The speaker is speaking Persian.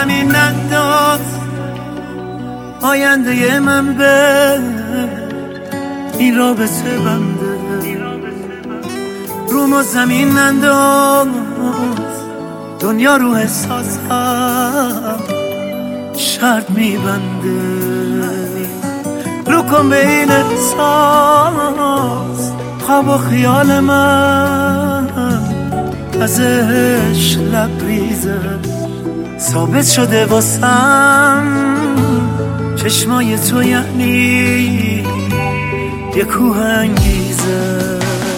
زمین ننداز، آینده من به این رابطه بنده. روم و زمین ننداز، دنیا رو احساسم شرط میبنده. رو کن به این احساس، خواب و خیال من ازش لبریزه. ثابت شده واسم چشمای تو یعنی یه کوه انگیزه.